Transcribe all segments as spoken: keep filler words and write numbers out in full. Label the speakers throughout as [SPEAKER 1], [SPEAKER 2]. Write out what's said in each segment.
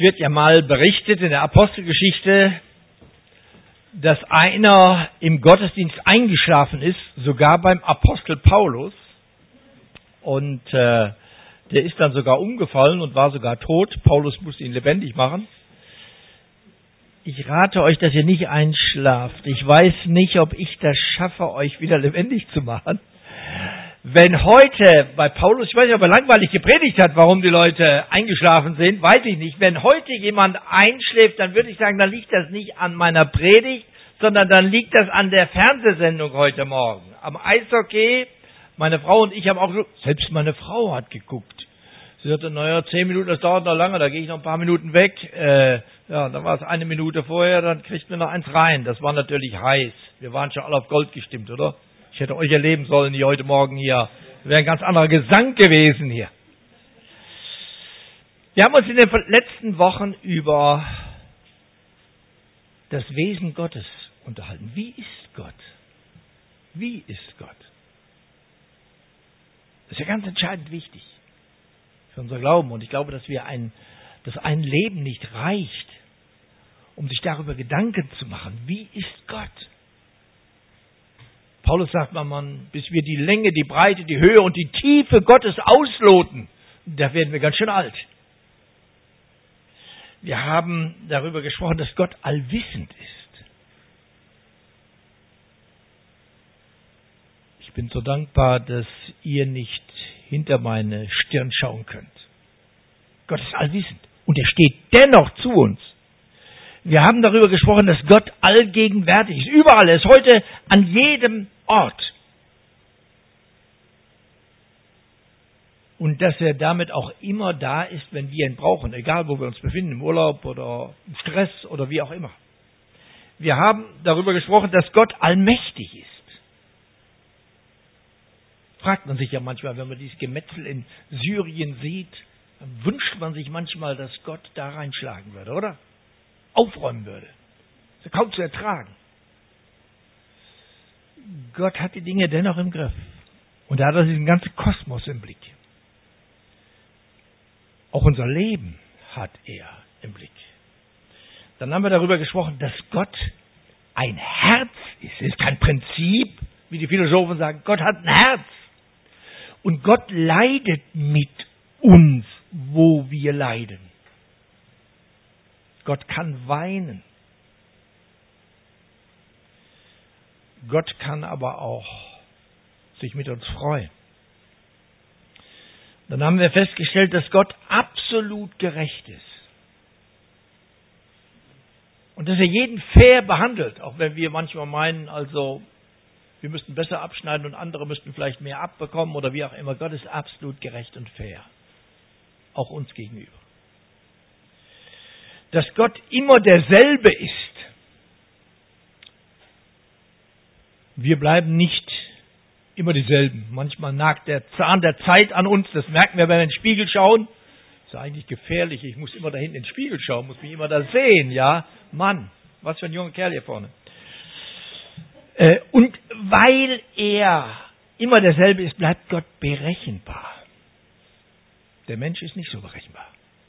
[SPEAKER 1] wird ja mal berichtet in der Apostelgeschichte, dass einer im Gottesdienst eingeschlafen ist, sogar beim Apostel Paulus. Und äh, der ist dann sogar umgefallen und war sogar tot. Paulus musste ihn lebendig machen. Ich rate euch, dass ihr nicht einschlaft. Ich weiß nicht, ob ich das schaffe, euch wieder lebendig zu machen. Wenn heute bei Paulus, ich weiß nicht, ob er langweilig gepredigt hat, warum die Leute eingeschlafen sind, weiß ich nicht. Wenn heute jemand einschläft, dann würde ich sagen, dann liegt das nicht an meiner Predigt, sondern dann liegt das an der Fernsehsendung heute Morgen. Am Eishockey, meine Frau und ich haben auch, selbst meine Frau hat geguckt. Sie sagte, naja, zehn Minuten, das dauert noch lange, da gehe ich noch ein paar Minuten weg. Äh, ja, dann war es eine Minute vorher, dann kriegt mir noch eins rein. Das war natürlich heiß. Wir waren schon alle auf Gold gestimmt, oder? Ich hätte euch erleben sollen, hier heute Morgen hier. Wäre ein ganz anderer Gesang gewesen hier. Wir haben uns in den letzten Wochen über das Wesen Gottes unterhalten. Wie ist Gott? Wie ist Gott? Das ist ja ganz entscheidend wichtig für unser Glauben. Und ich glaube, dass wir ein, dass ein Leben nicht reicht, um sich darüber Gedanken zu machen. Wie ist Gott? Paulus sagt mal, man, bis wir die Länge, die Breite, die Höhe und die Tiefe Gottes ausloten, da werden wir ganz schön alt. Wir haben darüber gesprochen, dass Gott allwissend ist. Ich bin so dankbar, dass ihr nicht hinter meine Stirn schauen könnt. Gott ist allwissend und er steht dennoch zu uns. Wir haben darüber gesprochen, dass Gott allgegenwärtig ist. Überall, er ist heute an jedem Ort. Und dass er damit auch immer da ist, wenn wir ihn brauchen, egal wo wir uns befinden, im Urlaub oder im Stress oder wie auch immer. Wir haben darüber gesprochen, dass Gott allmächtig ist. Fragt man sich ja manchmal, wenn man dieses Gemetzel in Syrien sieht, dann wünscht man sich manchmal, dass Gott da reinschlagen würde, oder? Aufräumen würde. Das ist kaum zu ertragen. Gott hat die Dinge dennoch im Griff. Und da hat er diesen ganzen Kosmos im Blick. Auch unser Leben hat er im Blick. Dann haben wir darüber gesprochen, dass Gott ein Herz ist. Es ist kein Prinzip, wie die Philosophen sagen. Gott hat ein Herz. Und Gott leidet mit uns, wo wir leiden. Gott kann weinen. Gott kann aber auch sich mit uns freuen. Dann haben wir festgestellt, dass Gott absolut gerecht ist. Und dass er jeden fair behandelt, auch wenn wir manchmal meinen, also wir müssten besser abschneiden und andere müssten vielleicht mehr abbekommen oder wie auch immer. Gott ist absolut gerecht und fair. Auch uns gegenüber. Dass Gott immer derselbe ist. Wir bleiben nicht immer dieselben. Manchmal nagt der Zahn der Zeit an uns. Das merken wir, wenn wir in den Spiegel schauen. Das ist eigentlich gefährlich. Ich muss immer da hinten in den Spiegel schauen, muss mich immer da sehen. Ja, Mann, was für ein junger Kerl hier vorne. Und weil er immer derselbe ist, bleibt Gott berechenbar. Der Mensch ist nicht so berechenbar.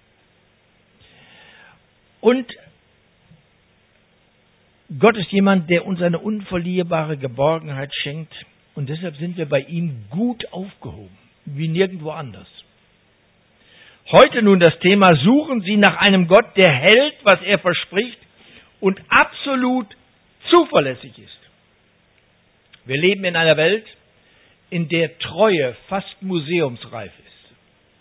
[SPEAKER 1] Und Gott ist jemand, der uns eine unverlierbare Geborgenheit schenkt. Und deshalb sind wir bei ihm gut aufgehoben, wie nirgendwo anders. Heute nun das Thema: Suchen Sie nach einem Gott, der hält, was er verspricht und absolut zuverlässig ist. Wir leben in einer Welt, in der Treue fast museumsreif ist.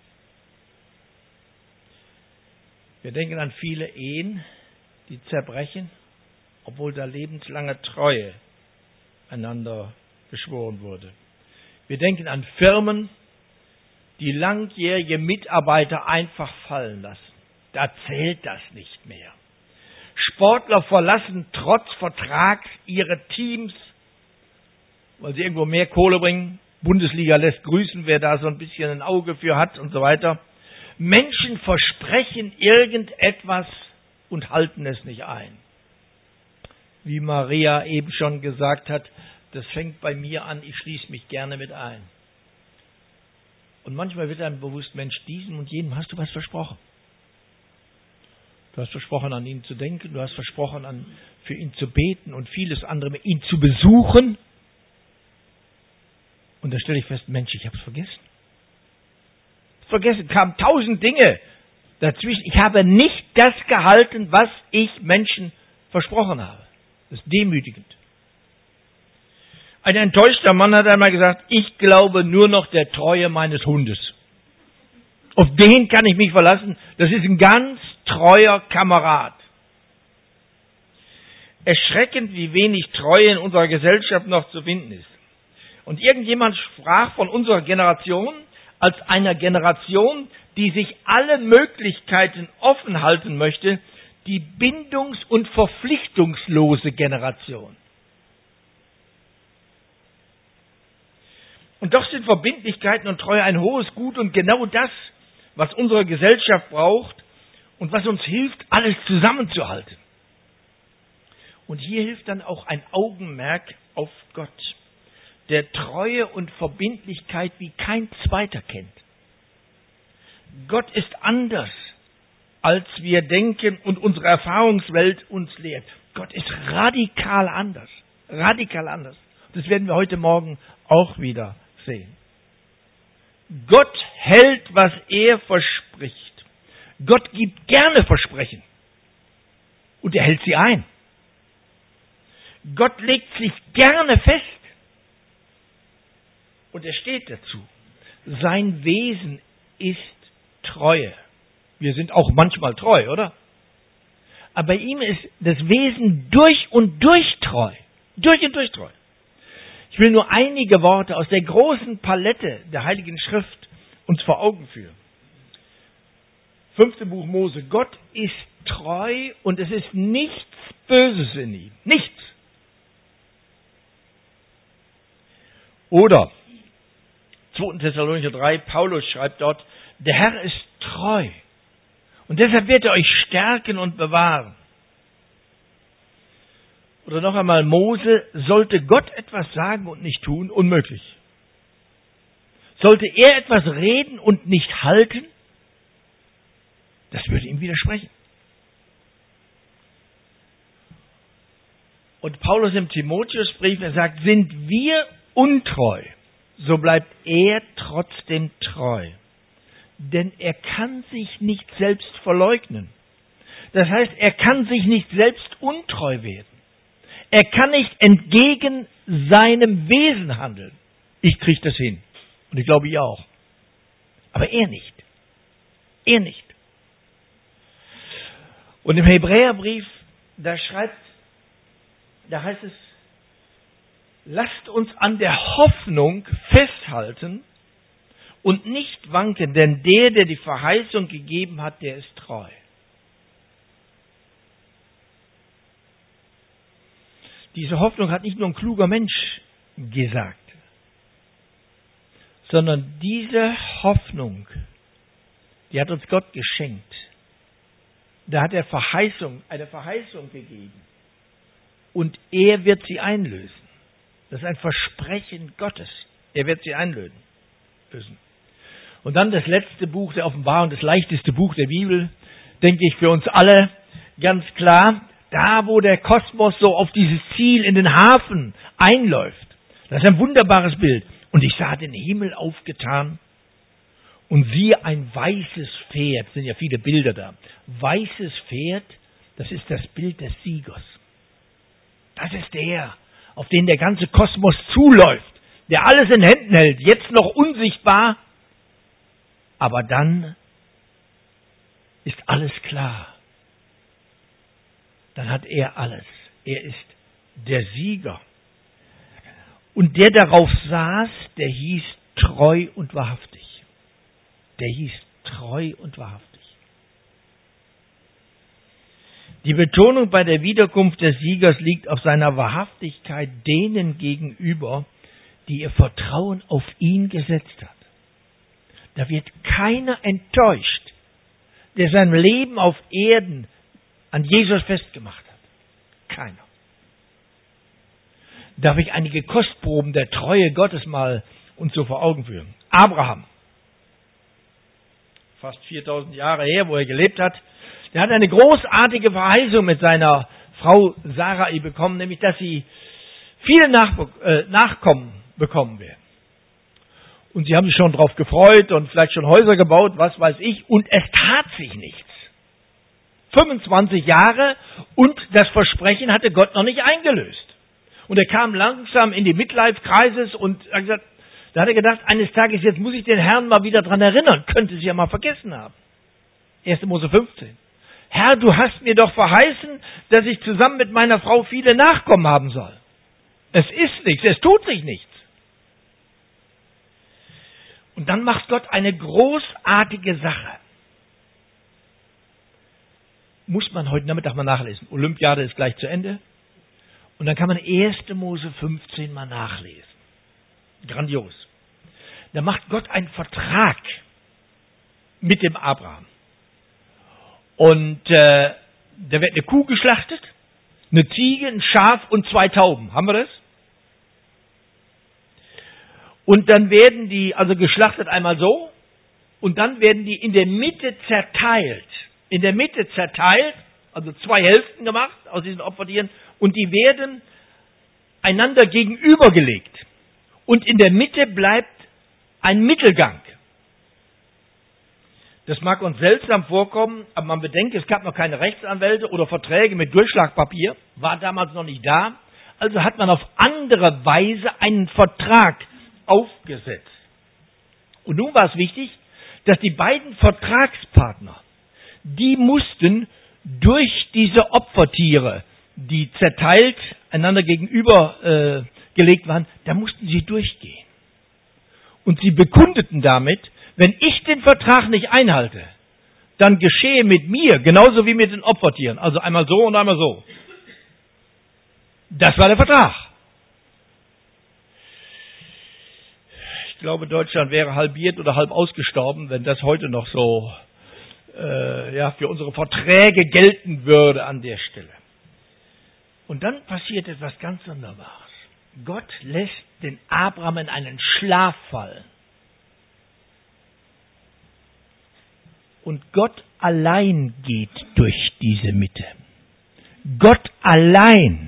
[SPEAKER 1] Wir denken an viele Ehen, die zerbrechen, obwohl da lebenslange Treue einander geschworen wurde. Wir denken an Firmen, die langjährige Mitarbeiter einfach fallen lassen. Da zählt das nicht mehr. Sportler verlassen trotz Vertrags ihre Teams, weil sie irgendwo mehr Kohle bringen. Bundesliga lässt grüßen, wer da so ein bisschen ein Auge für hat und so weiter. Menschen versprechen irgendetwas und halten es nicht ein. Wie Maria eben schon gesagt hat, das fängt bei mir an, ich schließe mich gerne mit ein. Und manchmal wird einem bewusst, Mensch, diesem und jenem hast du was versprochen. Du hast versprochen, an ihn zu denken. Du hast versprochen, an, für ihn zu beten und vieles andere, mit ihn zu besuchen. Und da stelle ich fest, Mensch, ich habe es vergessen. Vergessen, kamen tausend Dinge dazwischen. Ich habe nicht das gehalten, was ich Menschen versprochen habe. Das ist demütigend. Ein enttäuschter Mann hat einmal gesagt, ich glaube nur noch der Treue meines Hundes. Auf den kann ich mich verlassen. Das ist ein ganz treuer Kamerad. Erschreckend, wie wenig Treue in unserer Gesellschaft noch zu finden ist. Und irgendjemand sprach von unserer Generation als einer Generation, die sich alle Möglichkeiten offen halten möchte, die bindungs- und verpflichtungslose Generation. Und doch sind Verbindlichkeiten und Treue ein hohes Gut und genau das, was unsere Gesellschaft braucht und was uns hilft, alles zusammenzuhalten. Und hier hilft dann auch ein Augenmerk auf Gott, der Treue und Verbindlichkeit wie kein zweiter kennt. Gott ist anders, als wir denken und unsere Erfahrungswelt uns lehrt. Gott ist radikal anders. Radikal anders. Das werden wir heute Morgen auch wieder sehen. Gott hält, was er verspricht. Gott gibt gerne Versprechen. Und er hält sie ein. Gott legt sich gerne fest. Und er steht dazu. Sein Wesen ist Treue. Wir sind auch manchmal treu, oder? Aber bei ihm ist das Wesen durch und durch treu. Durch und durch treu. Ich will nur einige Worte aus der großen Palette der Heiligen Schrift uns vor Augen führen. Fünfte Buch Mose. Gott ist treu und es ist nichts Böses in ihm. Nichts. Oder zweiter Thessalonicher drei, Paulus schreibt dort, der Herr ist treu und deshalb wird er euch stärken und bewahren. Oder noch einmal, Mose, sollte Gott etwas sagen und nicht tun? Unmöglich. Sollte er etwas reden und nicht halten? Das würde ihm widersprechen. Und Paulus im Timotheusbrief, er sagt, sind wir untreu, so bleibt er trotzdem treu. Denn er kann sich nicht selbst verleugnen. Das heißt, er kann sich nicht selbst untreu werden. Er kann nicht entgegen seinem Wesen handeln. Ich kriege das hin. Und ich glaube, ihr auch. Aber er nicht. Er nicht. Und im Hebräerbrief, da schreibt, da heißt es, lasst uns an der Hoffnung festhalten und nicht wanken, denn der, der die Verheißung gegeben hat, der ist treu. Diese Hoffnung hat nicht nur ein kluger Mensch gesagt, sondern diese Hoffnung, die hat uns Gott geschenkt. Da hat er Verheißung, eine Verheißung gegeben. Und er wird sie einlösen. Das ist ein Versprechen Gottes. Er wird sie einlösen. Und dann das letzte Buch der Offenbarung, das leichteste Buch der Bibel, denke ich für uns alle ganz klar, da wo der Kosmos so auf dieses Ziel in den Hafen einläuft. Das ist ein wunderbares Bild. Und ich sah den Himmel aufgetan und siehe ein weißes Pferd. Es sind ja viele Bilder da. Weißes Pferd, das ist das Bild des Siegers. Das ist der, auf den der ganze Kosmos zuläuft, der alles in Händen hält, jetzt noch unsichtbar, aber dann ist alles klar. Dann hat er alles. Er ist der Sieger. Und der darauf saß, der hieß treu und wahrhaftig. Der hieß treu und wahrhaftig. Die Betonung bei der Wiederkunft des Siegers liegt auf seiner Wahrhaftigkeit denen gegenüber, die ihr Vertrauen auf ihn gesetzt hat. Da wird keiner enttäuscht, der sein Leben auf Erden an Jesus festgemacht hat. Keiner. Darf ich einige Kostproben der Treue Gottes mal uns so vor Augen führen? Abraham, fast viertausend Jahre her, wo er gelebt hat, Der hat eine großartige Verheißung mit seiner Frau Sarai bekommen, nämlich, dass sie viele Nachbe- äh, Nachkommen bekommen werden. Und sie haben sich schon darauf gefreut und vielleicht schon Häuser gebaut, was weiß ich, und es tat sich nichts. fünfundzwanzig Jahre und das Versprechen hatte Gott noch nicht eingelöst. Und er kam langsam in die Midlife-Crisis und hat gesagt, da hat er gedacht, eines Tages, jetzt muss ich den Herrn mal wieder dran erinnern, könnte sie ja mal vergessen haben. erster Mose fünfzehn. Herr, du hast mir doch verheißen, dass ich zusammen mit meiner Frau viele Nachkommen haben soll. Es ist nichts, es tut sich nichts. Und dann macht Gott eine großartige Sache. Muss man heute Nachmittag mal nachlesen. Olympiade ist gleich zu Ende. Und dann kann man erster Mose fünfzehn mal nachlesen. Grandios. Da macht Gott einen Vertrag mit dem Abraham. Und äh, da wird eine Kuh geschlachtet, eine Ziege, ein Schaf und zwei Tauben. Haben wir das? Und dann werden die, also geschlachtet einmal so, und dann werden die in der Mitte zerteilt. In der Mitte zerteilt, also zwei Hälften gemacht aus diesen Opfertieren, und die werden einander gegenübergelegt. Und in der Mitte bleibt ein Mittelgang. Das mag uns seltsam vorkommen, aber man bedenke, es gab noch keine Rechtsanwälte oder Verträge mit Durchschlagpapier, war damals noch nicht da. Also hat man auf andere Weise einen Vertrag aufgesetzt. Und nun war es wichtig, dass die beiden Vertragspartner, die mussten durch diese Opfertiere, die zerteilt einander gegenüber äh, gelegt waren, da mussten sie durchgehen. Und sie bekundeten damit, wenn ich den Vertrag nicht einhalte, dann geschehe mit mir genauso wie mit den Opfertieren. Also einmal so und einmal so. Das war der Vertrag. Ich glaube, Deutschland wäre halbiert oder halb ausgestorben, wenn das heute noch so äh, ja, für unsere Verträge gelten würde an der Stelle. Und dann passiert etwas ganz Wunderbares. Gott lässt den Abraham in einen Schlaf fallen. Und Gott allein geht durch diese Mitte. Gott allein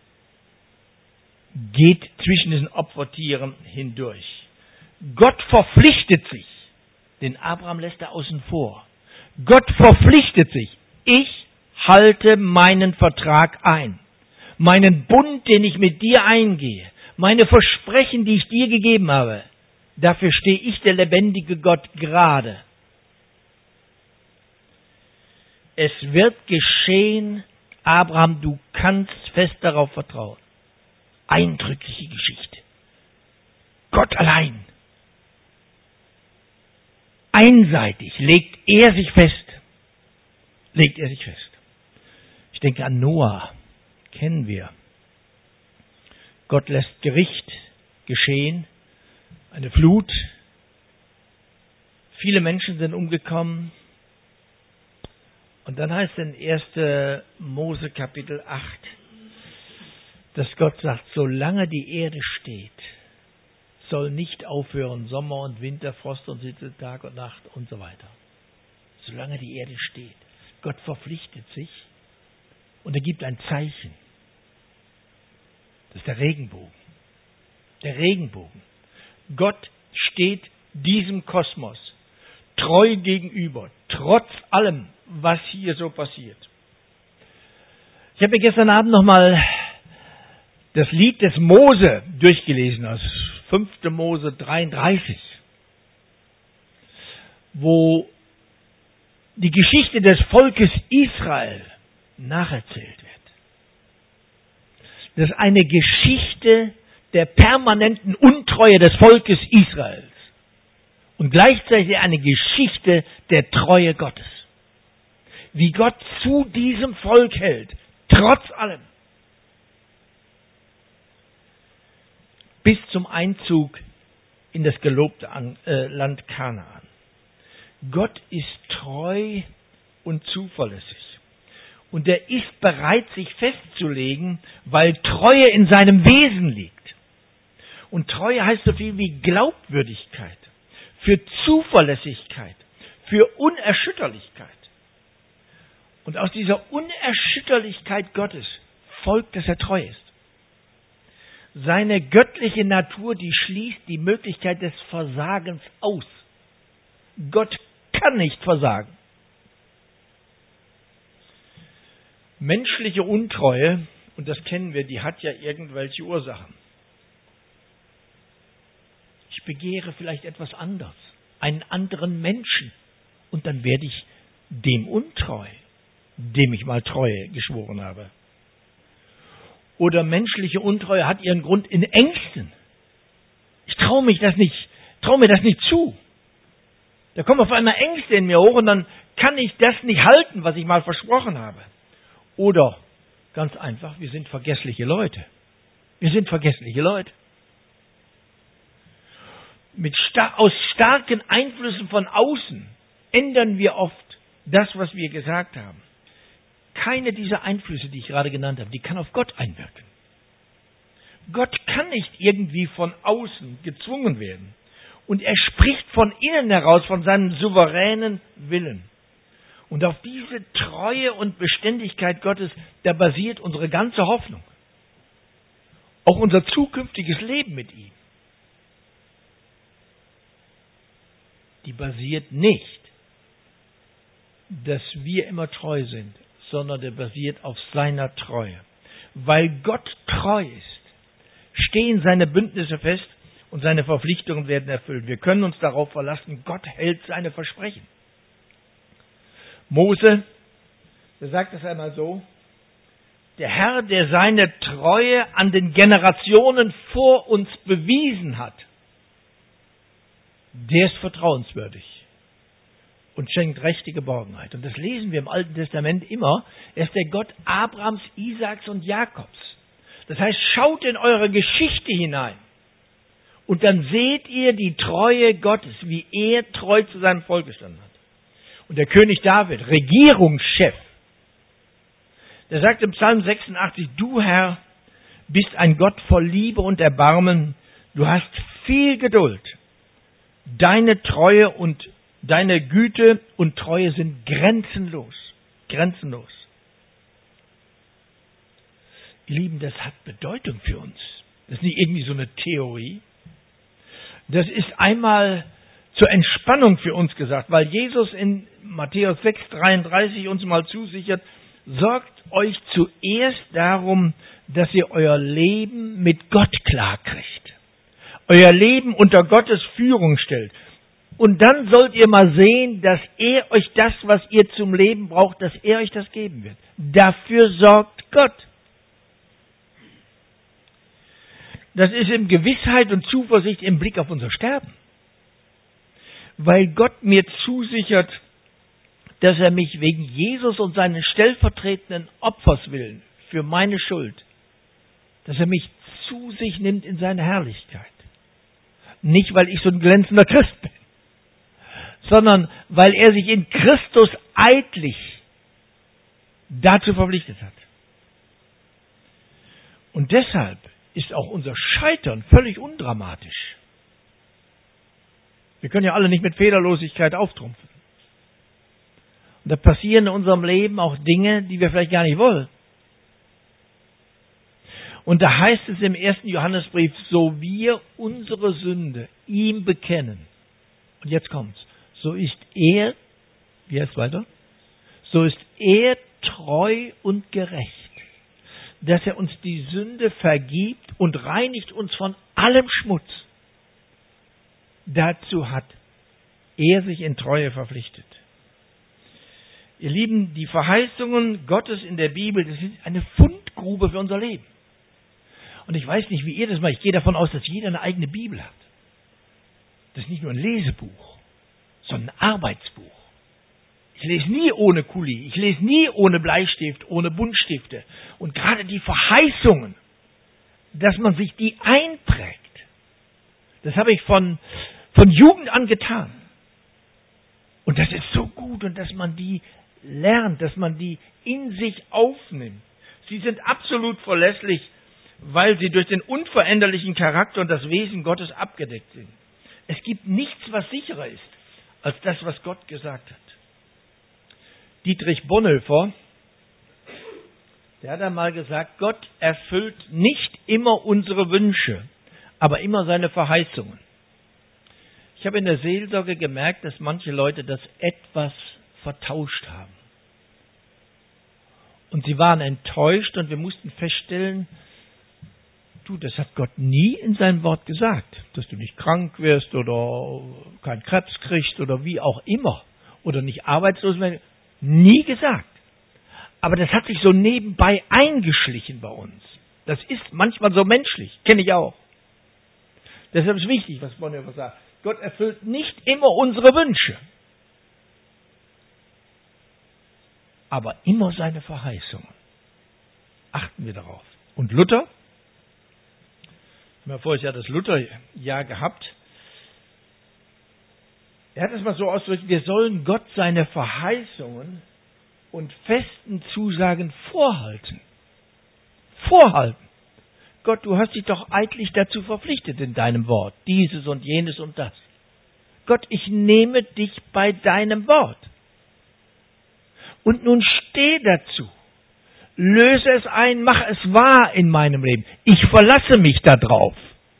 [SPEAKER 1] geht zwischen diesen Opfertieren hindurch. Gott verpflichtet sich. Den Abraham lässt er außen vor. Gott verpflichtet sich. Ich halte meinen Vertrag ein. Meinen Bund, den ich mit dir eingehe. Meine Versprechen, die ich dir gegeben habe. Dafür stehe ich, der lebendige Gott, gerade. Es wird geschehen, Abraham, du kannst fest darauf vertrauen. Eindrückliche Geschichte. Gott allein. Einseitig legt er sich fest. Legt er sich fest. Ich denke an Noah. Kennen wir. Gott lässt Gericht geschehen. Eine Flut. Viele Menschen sind umgekommen. Und dann heißt es in erster Mose Kapitel acht, dass Gott sagt, solange die Erde steht, soll nicht aufhören Sommer und Winter, Frost und Hitze, Tag und Nacht und so weiter. Solange die Erde steht. Gott verpflichtet sich und er gibt ein Zeichen. Das ist der Regenbogen. Der Regenbogen. Gott steht diesem Kosmos treu gegenüber, trotz allem, was hier so passiert. Ich habe mir gestern Abend nochmal das Lied des Mose durchgelesen, aus fünfter Mose dreiunddreißig, wo die Geschichte des Volkes Israel nacherzählt wird. Das ist eine Geschichte der permanenten Untreue des Volkes Israels und gleichzeitig eine Geschichte der Treue Gottes. Wie Gott zu diesem Volk hält, trotz allem. Bis zum Einzug in das gelobte Land Kanaan. Gott ist treu und zuverlässig. Und er ist bereit, sich festzulegen, weil Treue in seinem Wesen liegt. Und Treue heißt so viel wie Glaubwürdigkeit, für Zuverlässigkeit, für Unerschütterlichkeit. Und aus dieser Unerschütterlichkeit Gottes folgt, dass er treu ist. Seine göttliche Natur, die schließt die Möglichkeit des Versagens aus. Gott kann nicht versagen. Menschliche Untreue, und das kennen wir, die hat ja irgendwelche Ursachen. Ich begehre vielleicht etwas anderes, einen anderen Menschen, und dann werde ich dem untreu, dem ich mal Treue geschworen habe. Oder menschliche Untreue hat ihren Grund in Ängsten. Ich traue mich das nicht, traue mir das nicht zu. Da kommen auf einmal Ängste in mir hoch und dann kann ich das nicht halten, was ich mal versprochen habe. Oder ganz einfach, wir sind vergessliche Leute. Wir sind vergessliche Leute. Mit sta- aus starken Einflüssen von außen ändern wir oft das, was wir gesagt haben. Keine dieser Einflüsse, die ich gerade genannt habe, die kann auf Gott einwirken. Gott kann nicht irgendwie von außen gezwungen werden. Und er spricht von innen heraus, von seinem souveränen Willen. Und auf diese Treue und Beständigkeit Gottes, da basiert unsere ganze Hoffnung. Auch unser zukünftiges Leben mit ihm. Die basiert nicht, dass wir immer treu sind, sondern der basiert auf seiner Treue. Weil Gott treu ist, stehen seine Bündnisse fest und seine Verpflichtungen werden erfüllt. Wir können uns darauf verlassen, Gott hält seine Versprechen. Mose, der sagt es einmal so, der Herr, der seine Treue an den Generationen vor uns bewiesen hat, der ist vertrauenswürdig und schenkt rechte Geborgenheit. Und das lesen wir im Alten Testament immer. Er ist der Gott Abrahams, Isaaks und Jakobs. Das heißt, schaut in eure Geschichte hinein und dann seht ihr die Treue Gottes, wie er treu zu seinem Volk gestanden hat. Und der König David, Regierungschef, der sagt im Psalm sechsundachtzig, du Herr bist ein Gott voll Liebe und Erbarmen, du hast viel Geduld. Deine Treue und deine Güte und Treue sind grenzenlos. Grenzenlos. Ihr Lieben, das hat Bedeutung für uns. Das ist nicht irgendwie so eine Theorie. Das ist einmal zur Entspannung für uns gesagt, weil Jesus in Matthäus sechs dreiunddreißig uns mal zusichert, sorgt euch zuerst darum, dass ihr euer Leben mit Gott klarkriegt. Euer Leben unter Gottes Führung stellt. Und dann sollt ihr mal sehen, dass er euch das, was ihr zum Leben braucht, dass er euch das geben wird. Dafür sorgt Gott. Das ist in Gewissheit und Zuversicht im Blick auf unser Sterben. Weil Gott mir zusichert, dass er mich wegen Jesus und seines stellvertretenden Opfers willen, für meine Schuld, dass er mich zu sich nimmt in seine Herrlichkeit. Nicht, weil ich so ein glänzender Christ bin, sondern weil er sich in Christus eidlich dazu verpflichtet hat. Und deshalb ist auch unser Scheitern völlig undramatisch. Wir können ja alle nicht mit Fehlerlosigkeit auftrumpfen. Und da passieren in unserem Leben auch Dinge, die wir vielleicht gar nicht wollen. Und da heißt es im ersten Johannesbrief, so wir unsere Sünde ihm bekennen. Und jetzt kommt's. So ist er, wie heißt es weiter? So ist er treu und gerecht, dass er uns die Sünde vergibt und reinigt uns von allem Schmutz. Dazu hat er sich in Treue verpflichtet. Ihr Lieben, die Verheißungen Gottes in der Bibel, das ist eine Fundgrube für unser Leben. Und ich weiß nicht, wie ihr das macht. Ich gehe davon aus, dass jeder eine eigene Bibel hat. Das ist nicht nur ein Lesebuch, sondern ein Arbeitsbuch. Ich lese nie ohne Kuli, ich lese nie ohne Bleistift, ohne Buntstifte. Und gerade die Verheißungen, dass man sich die einprägt, das habe ich von, von Jugend an getan. Und das ist so gut, und dass man die lernt, dass man die in sich aufnimmt. Sie sind absolut verlässlich, weil sie durch den unveränderlichen Charakter und das Wesen Gottes abgedeckt sind. Es gibt nichts, was sicherer ist, als das, was Gott gesagt hat. Dietrich Bonhoeffer, der hat einmal gesagt, Gott erfüllt nicht immer unsere Wünsche, aber immer seine Verheißungen. Ich habe in der Seelsorge gemerkt, dass manche Leute das etwas vertauscht haben. Und sie waren enttäuscht und wir mussten feststellen, du, das hat Gott nie in seinem Wort gesagt, dass du nicht krank wirst oder keinen Krebs kriegst oder wie auch immer oder nicht arbeitslos wirst. Nie gesagt. Aber das hat sich so nebenbei eingeschlichen bei uns. Das ist manchmal so menschlich, kenne ich auch. Deshalb ist wichtig, was Bonhoeffer sagt. Gott erfüllt nicht immer unsere Wünsche, aber immer seine Verheißungen. Achten wir darauf. Und Luther, wir haben ja vorher das Lutherjahr gehabt, er hat es mal so ausgedrückt, wir sollen Gott seine Verheißungen und festen Zusagen vorhalten. Vorhalten. Gott, du hast dich doch eidlich dazu verpflichtet in deinem Wort, dieses und jenes und das. Gott, ich nehme dich bei deinem Wort. Und nun steh dazu. Löse es ein, mach es wahr in meinem Leben. Ich verlasse mich darauf.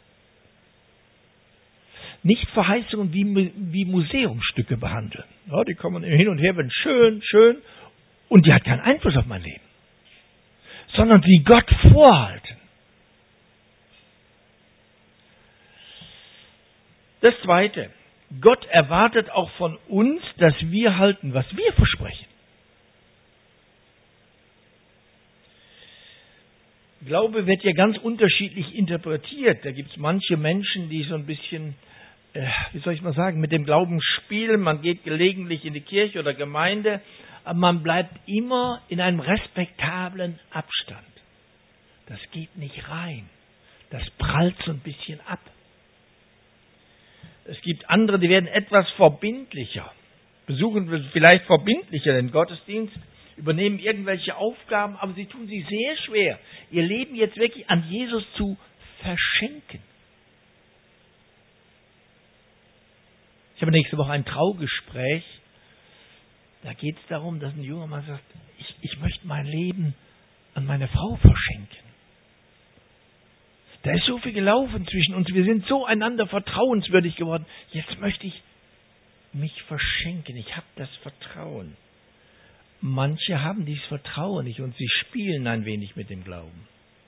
[SPEAKER 1] Nicht Verheißungen wie, wie Museumsstücke behandeln. Ja, die kommen hin und her, wenn schön, schön, und die hat keinen Einfluss auf mein Leben. Sondern sie Gott vorhalten. Das Zweite, Gott erwartet auch von uns, dass wir halten, was wir versprechen. Glaube wird ja ganz unterschiedlich interpretiert. Da gibt es manche Menschen, die so ein bisschen, äh, wie soll ich mal sagen, mit dem Glauben spielen. Man geht gelegentlich in die Kirche oder Gemeinde, aber man bleibt immer in einem respektablen Abstand. Das geht nicht rein. Das prallt so ein bisschen ab. Es gibt andere, die werden etwas verbindlicher, besuchen vielleicht verbindlicher den Gottesdienst, übernehmen irgendwelche Aufgaben, aber sie tun sie sehr schwer, ihr Leben jetzt wirklich an Jesus zu verschenken. Ich habe nächste Woche ein Traugespräch, da geht es darum, dass ein junger Mann sagt, ich, ich möchte mein Leben an meine Frau verschenken. Da ist so viel gelaufen zwischen uns, wir sind so einander vertrauenswürdig geworden, jetzt möchte ich mich verschenken, ich habe das Vertrauen. Manche haben dieses Vertrauen nicht und sie spielen ein wenig mit dem Glauben.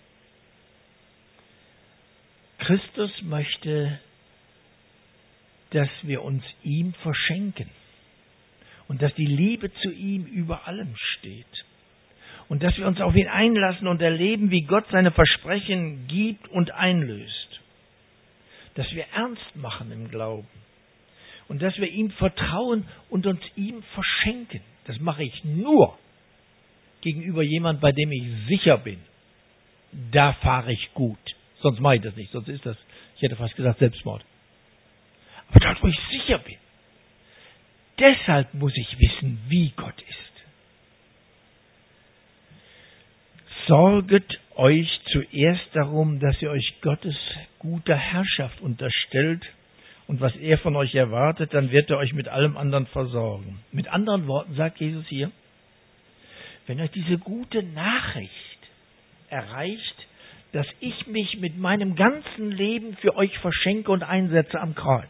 [SPEAKER 1] Christus möchte, dass wir uns ihm verschenken und dass die Liebe zu ihm über allem steht und dass wir uns auf ihn einlassen und erleben, wie Gott seine Versprechen gibt und einlöst. Dass wir ernst machen im Glauben und dass wir ihm vertrauen und uns ihm verschenken. Das mache ich nur gegenüber jemandem, bei dem ich sicher bin. Da fahre ich gut. Sonst mache ich das nicht. Sonst ist das, ich hätte fast gesagt, Selbstmord. Aber dort, wo ich sicher bin. Deshalb muss ich wissen, wie Gott ist. Sorget euch zuerst darum, dass ihr euch Gottes guter Herrschaft unterstellt. Und was er von euch erwartet, dann wird er euch mit allem anderen versorgen. Mit anderen Worten sagt Jesus hier, wenn euch diese gute Nachricht erreicht, dass ich mich mit meinem ganzen Leben für euch verschenke und einsetze am Kreuz,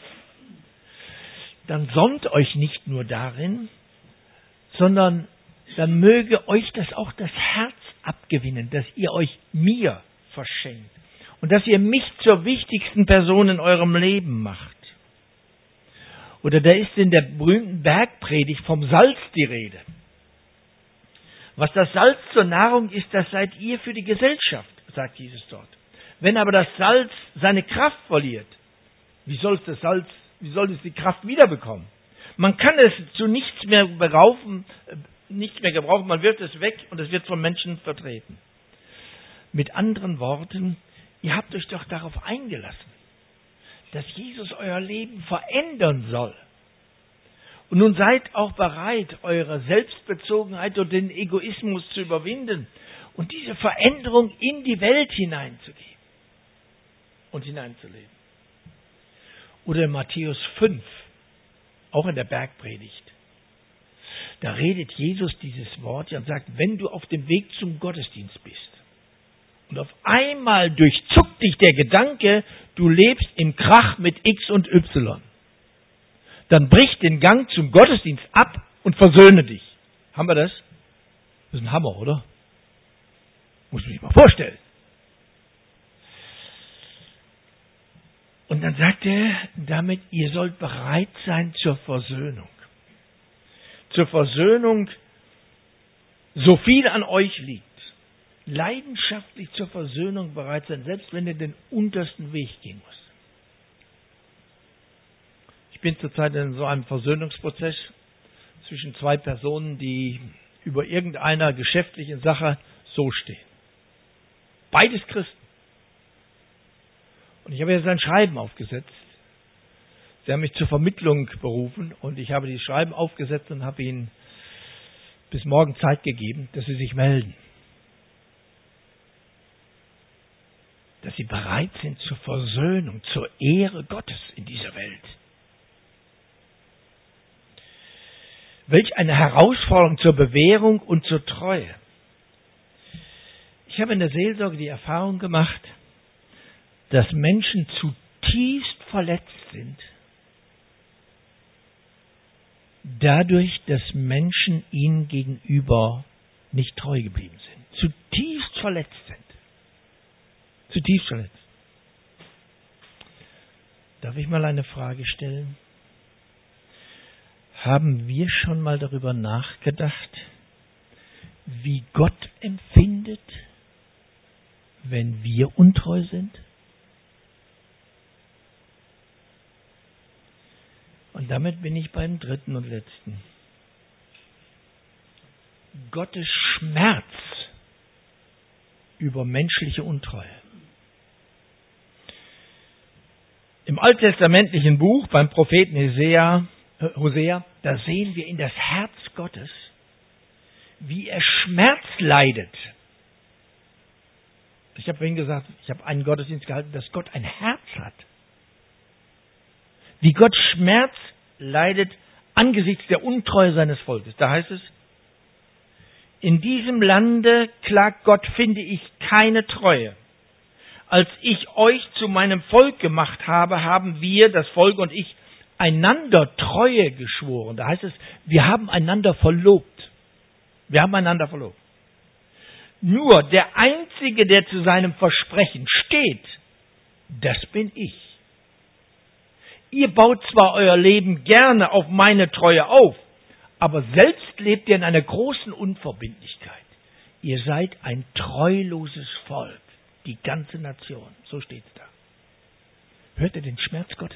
[SPEAKER 1] dann sonnt euch nicht nur darin, sondern dann möge euch das auch das Herz abgewinnen, dass ihr euch mir verschenkt. Und dass ihr mich zur wichtigsten Person in eurem Leben macht. Oder da ist in der berühmten Bergpredigt vom Salz die Rede. Was das Salz zur Nahrung ist, das seid ihr für die Gesellschaft, sagt Jesus dort. Wenn aber das Salz seine Kraft verliert, wie soll es das Salz, wie soll es die Kraft wiederbekommen? Man kann es zu nichts mehr beraufen, nichts mehr gebrauchen, man wirft es weg und es wird von Menschen vertreten. Mit anderen Worten, ihr habt euch doch darauf eingelassen, dass Jesus euer Leben verändern soll. Und nun seid auch bereit, eure Selbstbezogenheit und den Egoismus zu überwinden und diese Veränderung in die Welt hineinzugeben und hineinzuleben. Oder in Matthäus fünf, auch in der Bergpredigt. Da redet Jesus dieses Wort ja und sagt, wenn du auf dem Weg zum Gottesdienst bist und auf einmal durchzuckt dich der Gedanke, du lebst im Krach mit X und Y, dann brich den Gang zum Gottesdienst ab und versöhne dich. Haben wir das? Das ist ein Hammer, oder? Muss man sich mal vorstellen. Und dann sagt er damit, ihr sollt bereit sein zur Versöhnung. Zur Versöhnung, so viel an euch liegt. Leidenschaftlich zur Versöhnung bereit sein, selbst wenn ihr den untersten Weg gehen müsst. Ich bin zurzeit in so einem Versöhnungsprozess zwischen zwei Personen, die über irgendeiner geschäftlichen Sache so stehen. Beides Christen. Und ich habe jetzt ein Schreiben aufgesetzt. Sie haben mich zur Vermittlung berufen und ich habe die Schreiben aufgesetzt und habe ihnen bis morgen Zeit gegeben, dass sie sich melden. Dass sie bereit sind zur Versöhnung, zur Ehre Gottes in dieser Welt. Welch eine Herausforderung zur Bewährung und zur Treue. Ich habe in der Seelsorge die Erfahrung gemacht, dass Menschen zutiefst verletzt sind, dadurch, dass Menschen ihnen gegenüber nicht treu geblieben sind. Zutiefst verletzt sind. Zutiefst verletzt. Darf ich mal eine Frage stellen? Haben wir schon mal darüber nachgedacht, wie Gott empfindet, wenn wir untreu sind? Und damit bin ich beim dritten und letzten. Gottes Schmerz über menschliche Untreue. Im alttestamentlichen Buch beim Propheten Hosea, Hosea, da sehen wir in das Herz Gottes, wie er Schmerz leidet. Ich habe vorhin gesagt, ich habe einen Gottesdienst gehalten, dass Gott ein Herz hat. Wie Gott Schmerz leidet angesichts der Untreue seines Volkes. Da heißt es, in diesem Lande, klagt Gott, finde ich keine Treue. Als ich euch zu meinem Volk gemacht habe, haben wir, das Volk und ich, einander Treue geschworen. Da heißt es, wir haben einander verlobt. Wir haben einander verlobt. Nur der Einzige, der zu seinem Versprechen steht, das bin ich. Ihr baut zwar euer Leben gerne auf meine Treue auf, aber selbst lebt ihr in einer großen Unverbindlichkeit. Ihr seid ein treuloses Volk, die ganze Nation. So steht es da. Hört ihr den Schmerz Gottes?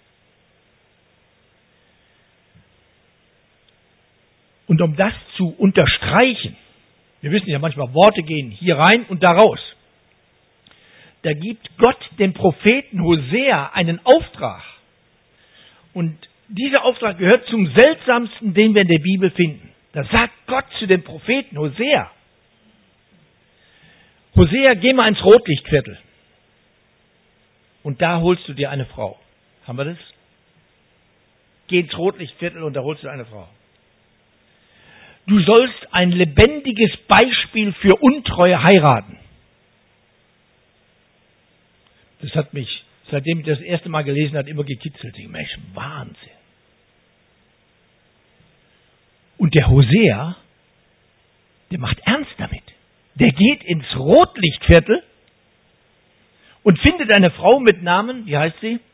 [SPEAKER 1] Und um das zu unterstreichen, wir wissen ja manchmal, Worte gehen hier rein und da raus. Da gibt Gott dem Propheten Hosea einen Auftrag. Und dieser Auftrag gehört zum seltsamsten, den wir in der Bibel finden. Da sagt Gott zu dem Propheten Hosea, Hosea, geh mal ins Rotlichtviertel und da holst du dir eine Frau. Haben wir das? Geh ins Rotlichtviertel und da holst du eine Frau. Du sollst ein lebendiges Beispiel für Untreue heiraten. Das hat mich, seitdem ich das erste Mal gelesen habe, immer gekitzelt. Ich Mensch, Wahnsinn. Und der Hosea, der macht ernst damit. Der geht ins Rotlichtviertel und findet eine Frau mit Namen, wie heißt sie?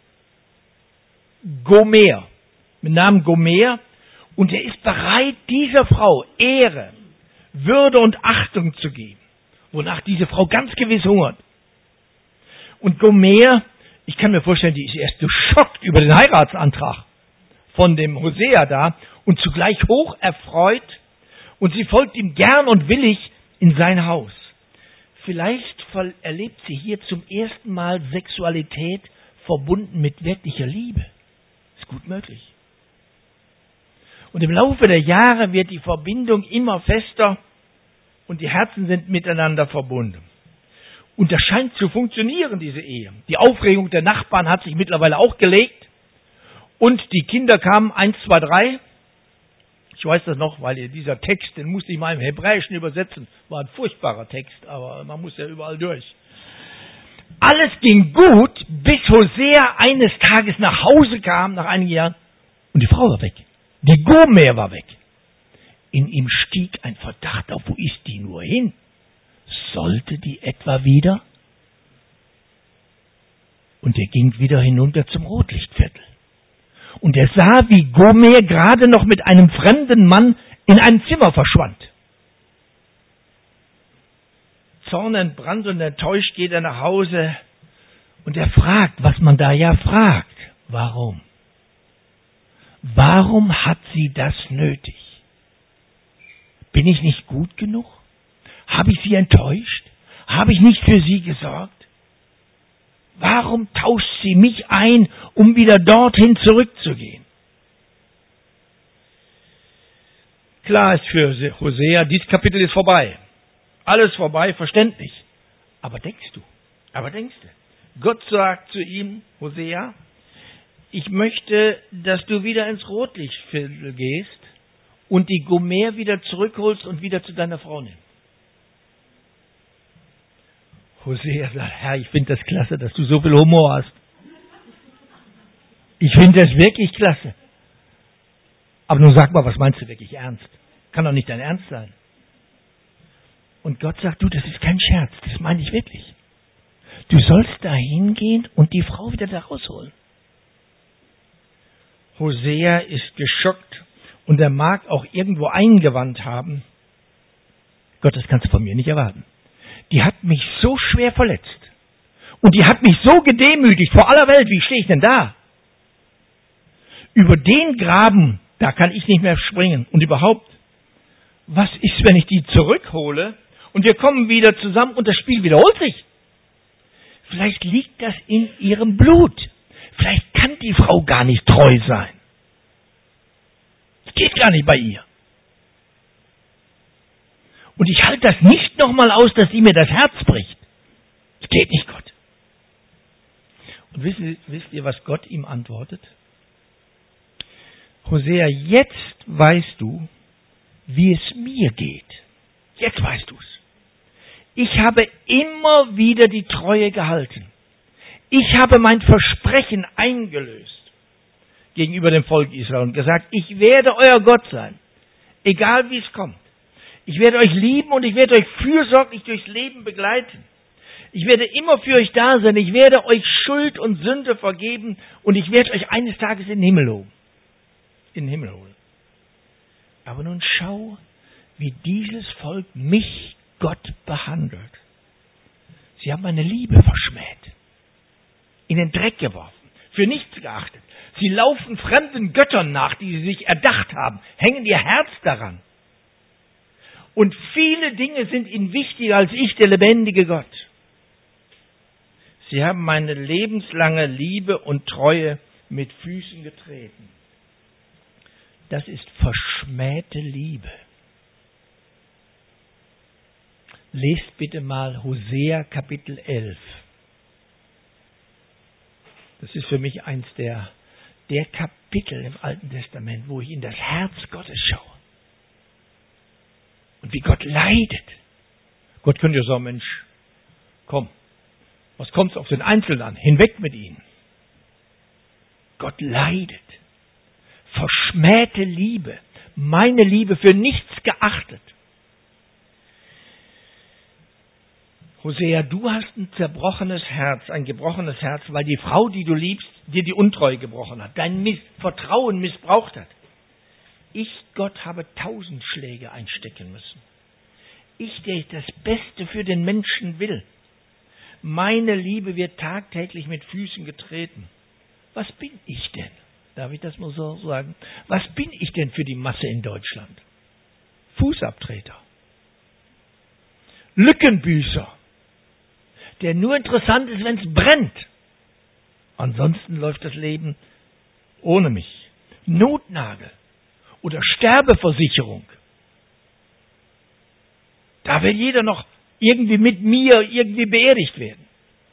[SPEAKER 1] Gomer. Mit Namen Gomer. Und er ist bereit, dieser Frau Ehre, Würde und Achtung zu geben, wonach diese Frau ganz gewiss hungert. Und Gomer, ich kann mir vorstellen, die ist erst geschockt über den Heiratsantrag von dem Hosea da und zugleich hoch erfreut und sie folgt ihm gern und willig in sein Haus. Vielleicht erlebt sie hier zum ersten Mal Sexualität verbunden mit wirklicher Liebe. Ist gut möglich. Und im Laufe der Jahre wird die Verbindung immer fester und die Herzen sind miteinander verbunden. Und das scheint zu funktionieren, diese Ehe. Die Aufregung der Nachbarn hat sich mittlerweile auch gelegt und die Kinder kamen, eins, zwei, drei. Ich weiß das noch, weil dieser Text, den musste ich mal im Hebräischen übersetzen. War ein furchtbarer Text, aber man muss ja überall durch. Alles ging gut, bis Hosea eines Tages nach Hause kam, nach einigen Jahren, und die Frau war weg. Die Gomer war weg. In ihm stieg ein Verdacht auf, wo ist die nur hin? Sollte die etwa wieder? Und er ging wieder hinunter zum Rotlichtviertel. Und er sah, wie Gomer gerade noch mit einem fremden Mann in einem Zimmer verschwand. Zornentbrannt und enttäuscht geht er nach Hause und er fragt, was man da ja fragt. Warum? Warum hat sie das nötig? Bin ich nicht gut genug? Habe ich sie enttäuscht? Habe ich nicht für sie gesorgt? Warum tauscht sie mich ein, um wieder dorthin zurückzugehen? Klar ist für Hosea, dieses Kapitel ist vorbei. Alles vorbei, verständlich. Aber denkst du, aber denkst du, Gott sagt zu ihm, Hosea, ich möchte, dass du wieder ins Rotlichtviertel gehst und die Gomer wieder zurückholst und wieder zu deiner Frau nimmst. Hosea sagt, Herr, ich finde das klasse, dass du so viel Humor hast. Ich finde das wirklich klasse. Aber nun sag mal, was meinst du wirklich ernst? Kann doch nicht dein Ernst sein. Und Gott sagt, du, das ist kein Scherz, das meine ich wirklich. Du sollst da hingehen und die Frau wieder da rausholen. Hosea ist geschockt und er mag auch irgendwo eingewandt haben, Gott, das kannst du von mir nicht erwarten. Die hat mich so schwer verletzt und die hat mich so gedemütigt vor aller Welt, wie stehe ich denn da? Über den Graben, da kann ich nicht mehr springen. Und überhaupt, was ist, wenn ich die zurückhole und wir kommen wieder zusammen und das Spiel wiederholt sich? Vielleicht liegt das in ihrem Blut. Vielleicht kann die Frau gar nicht treu sein. Es geht gar nicht bei ihr. Und ich halte das nicht nochmal aus, dass sie mir das Herz bricht. Es geht nicht, Gott. Und wisst ihr, wisst ihr, was Gott ihm antwortet? Hosea, jetzt weißt du, wie es mir geht. Jetzt weißt du es. Ich habe immer wieder die Treue gehalten. Ich habe mein Versprechen eingelöst gegenüber dem Volk Israel und gesagt, ich werde euer Gott sein, egal wie es kommt. Ich werde euch lieben und ich werde euch fürsorglich durchs Leben begleiten. Ich werde immer für euch da sein. Ich werde euch Schuld und Sünde vergeben und ich werde euch eines Tages in den Himmel holen. In den Himmel holen. Aber nun schau, wie dieses Volk mich, Gott, behandelt. Sie haben meine Liebe verschmäht. In den Dreck geworfen. Für nichts geachtet. Sie laufen fremden Göttern nach, die sie sich erdacht haben. Hängen ihr Herz daran. Und viele Dinge sind ihnen wichtiger als ich, der lebendige Gott. Sie haben meine lebenslange Liebe und Treue mit Füßen getreten. Das ist verschmähte Liebe. Lest bitte mal Hosea Kapitel elf. Das ist für mich eins der, der Kapitel im Alten Testament, wo ich in das Herz Gottes schaue. Und wie Gott leidet. Gott könnte ja sagen, Mensch, komm, was kommt es auf den Einzelnen an? Hinweg mit ihnen. Gott leidet. Verschmähte Liebe. Meine Liebe für nichts geachtet. Hosea, du hast ein zerbrochenes Herz, ein gebrochenes Herz, weil die Frau, die du liebst, dir die Untreue gebrochen hat, dein Miss- Vertrauen missbraucht hat. Ich, Gott, habe tausend Schläge einstecken müssen. Ich, der das Beste für den Menschen will. Meine Liebe wird tagtäglich mit Füßen getreten. Was bin ich denn? Darf ich das mal so sagen? Was bin ich denn für die Masse in Deutschland? Fußabtreter. Lückenbüßer. Der nur interessant ist, wenn es brennt. Ansonsten läuft das Leben ohne mich. Notnagel. Oder Sterbeversicherung. Da will jeder noch irgendwie mit mir irgendwie beerdigt werden.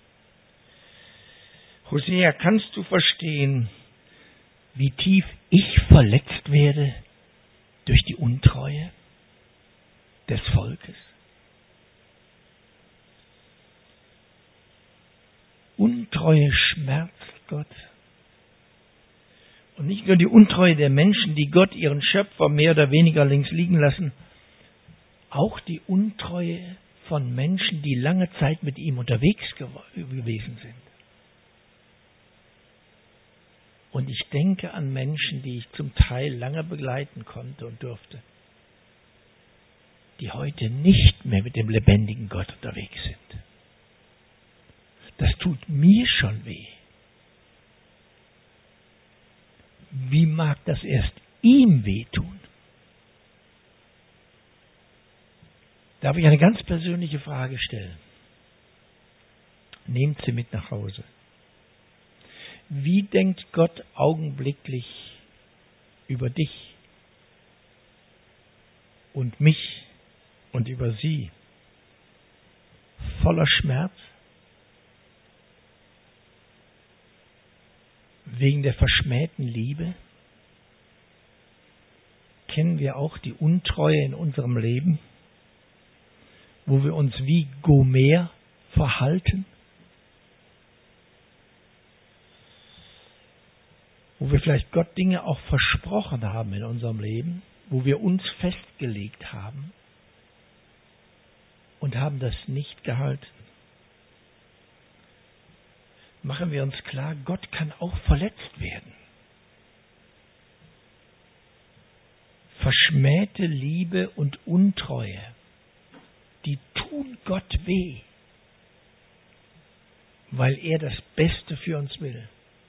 [SPEAKER 1] Hosea, kannst du verstehen, wie tief ich verletzt werde durch die Untreue des Volkes? Untreue schmerzt Gott. Und nicht nur die Untreue der Menschen, die Gott, ihren Schöpfer, mehr oder weniger links liegen lassen, auch die Untreue von Menschen, die lange Zeit mit ihm unterwegs gewesen sind. Und ich denke an Menschen, die ich zum Teil lange begleiten konnte und durfte, die heute nicht mehr mit dem lebendigen Gott unterwegs sind. Das tut mir schon weh. Wie mag das erst ihm wehtun? Darf ich eine ganz persönliche Frage stellen? Nehmt sie mit nach Hause. Wie denkt Gott augenblicklich über dich und mich und über sie? Voller Schmerz? Wegen der verschmähten Liebe? Kennen wir auch die Untreue in unserem Leben, wo wir uns wie Gomer verhalten? Wo wir vielleicht Gott Dinge auch versprochen haben in unserem Leben, wo wir uns festgelegt haben und haben das nicht gehalten. Machen wir uns klar, Gott kann auch verletzt werden. Verschmähte Liebe und Untreue, die tun Gott weh, weil er das Beste für uns will.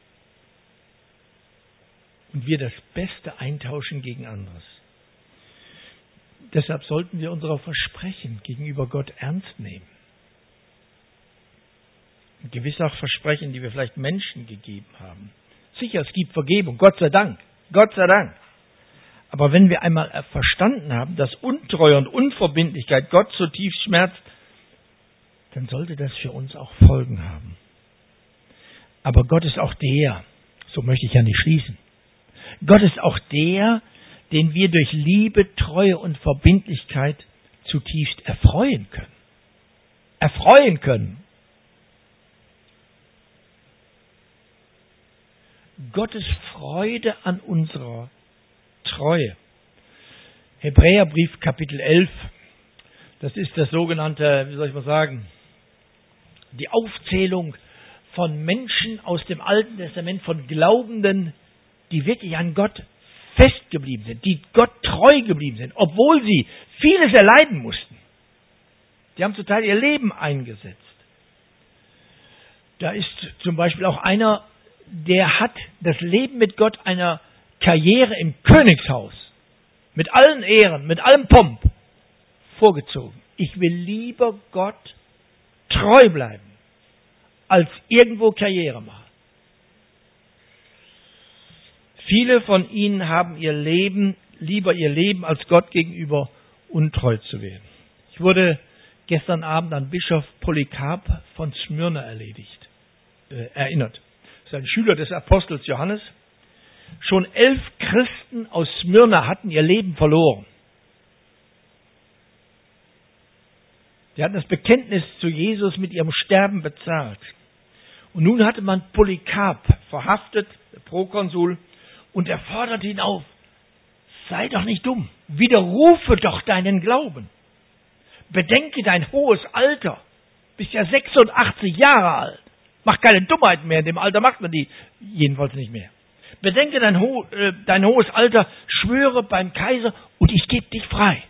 [SPEAKER 1] Und wir das Beste eintauschen gegen anderes. Deshalb sollten wir unsere Versprechen gegenüber Gott ernst nehmen. Gewisse auch Versprechen, die wir vielleicht Menschen gegeben haben. Sicher, es gibt Vergebung, Gott sei Dank, Gott sei Dank. Aber wenn wir einmal verstanden haben, dass Untreue und Unverbindlichkeit Gott zutiefst schmerzt, dann sollte das für uns auch Folgen haben. Aber Gott ist auch der, so möchte ich ja nicht schließen, Gott ist auch der, den wir durch Liebe, Treue und Verbindlichkeit zutiefst erfreuen können. Erfreuen können. Gottes Freude an unserer Treue. Hebräerbrief Kapitel elf, das ist das sogenannte, wie soll ich mal sagen, die Aufzählung von Menschen aus dem Alten Testament, von Glaubenden, die wirklich an Gott festgeblieben sind, die Gott treu geblieben sind, obwohl sie vieles erleiden mussten. Die haben zum Teil ihr Leben eingesetzt. Da ist zum Beispiel auch einer, der hat das Leben mit Gott einer Karriere im Königshaus, mit allen Ehren, mit allem Pomp, vorgezogen. Ich will lieber Gott treu bleiben, als irgendwo Karriere machen. Viele von ihnen haben ihr Leben, lieber ihr Leben, als Gott gegenüber untreu zu werden. Ich wurde gestern Abend an Bischof Polycarp von Smyrna erledigt, äh, erinnert. Das ist ein Schüler des Apostels Johannes. Schon elf Christen aus Smyrna hatten ihr Leben verloren. Die hatten das Bekenntnis zu Jesus mit ihrem Sterben bezahlt. Und nun hatte man Polycarp verhaftet, der Prokonsul, und er forderte ihn auf, sei doch nicht dumm, widerrufe doch deinen Glauben. Bedenke dein hohes Alter, bist ja sechsundachtzig Jahre alt. Mach keine Dummheiten mehr, in dem Alter macht man die jedenfalls nicht mehr. Bedenke dein, ho äh, dein hohes Alter, schwöre beim Kaiser und ich gebe dich frei.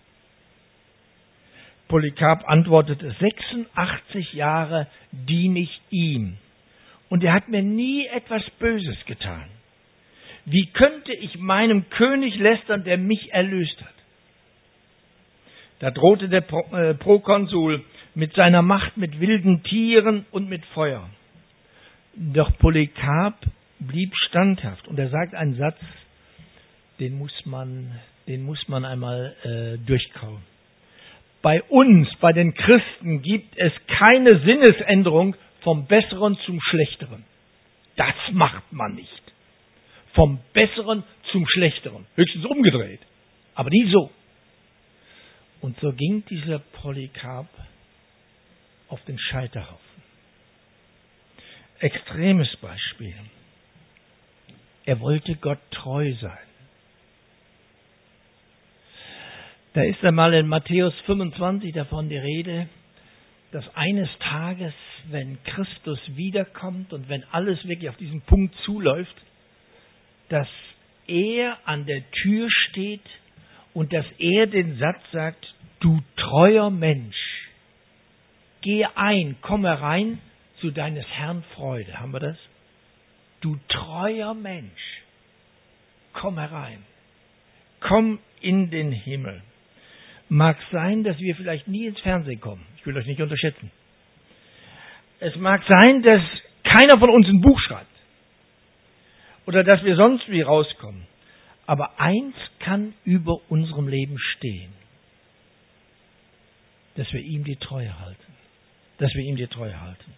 [SPEAKER 1] Polycarp antwortete, sechsundachtzig Jahre diene ich ihm und er hat mir nie etwas Böses getan. Wie könnte ich meinem König lästern, der mich erlöst hat? Da drohte der Pro, äh, Prokonsul mit seiner Macht mit wilden Tieren und mit Feuer. Doch Polycarp blieb standhaft und er sagt einen Satz, den muss man, den muss man einmal äh, durchkauen. Bei uns, bei den Christen, gibt es keine Sinnesänderung vom Besseren zum Schlechteren. Das macht man nicht. Vom Besseren zum Schlechteren. Höchstens umgedreht. aber nie so. Und so ging dieser Polycarp auf den Scheiterhaufen. Extremes Beispiel. Er wollte Gott treu sein. Da ist einmal in Matthäus fünfundzwanzig davon die Rede, dass eines Tages, wenn Christus wiederkommt und wenn alles wirklich auf diesen Punkt zuläuft, dass er an der Tür steht und dass er den Satz sagt, du treuer Mensch, geh ein, komm herein zu deines Herrn Freude. Haben wir das? Du treuer Mensch, komm herein, komm in den Himmel. Mag sein, dass wir vielleicht nie ins Fernsehen kommen. Ich will euch nicht unterschätzen. Es mag sein, dass keiner von uns ein Buch schreibt. Oder dass wir sonst wie rauskommen. Aber eins kann über unserem Leben stehen. Dass wir ihm die Treue halten. Dass wir ihm die Treue halten.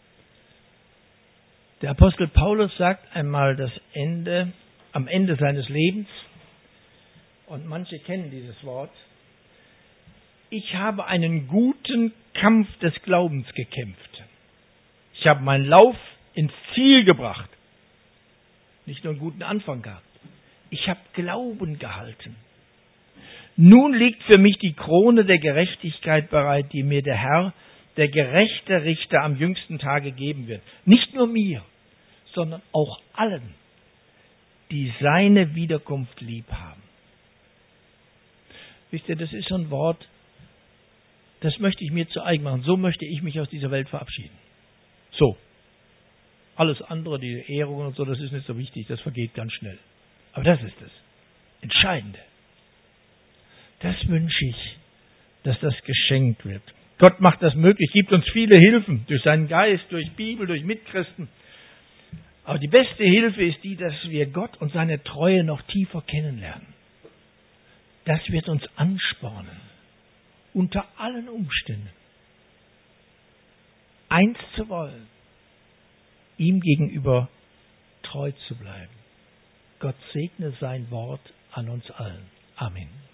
[SPEAKER 1] Der Apostel Paulus sagt einmal das Ende, am Ende seines Lebens, und manche kennen dieses Wort, ich habe einen guten Kampf des Glaubens gekämpft. Ich habe meinen Lauf ins Ziel gebracht. Nicht nur einen guten Anfang gehabt. Ich habe Glauben gehalten. Nun liegt für mich die Krone der Gerechtigkeit bereit, die mir der Herr, der gerechte Richter, am jüngsten Tage geben wird. Nicht nur mir, sondern auch allen, die seine Wiederkunft lieb haben. Wisst ihr, das ist so ein Wort, das möchte ich mir zu eigen machen. So möchte ich mich aus dieser Welt verabschieden. So. Alles andere, die Ehrungen und so, das ist nicht so wichtig, das vergeht ganz schnell. Aber das ist das Entscheidende. Das wünsche ich, dass das geschenkt wird. Gott macht das möglich, gibt uns viele Hilfen, durch seinen Geist, durch Bibel, durch Mitchristen. Aber die beste Hilfe ist die, dass wir Gott und seine Treue noch tiefer kennenlernen. Das wird uns anspornen, unter allen Umständen eins zu wollen, ihm gegenüber treu zu bleiben. Gott segne sein Wort an uns allen. Amen.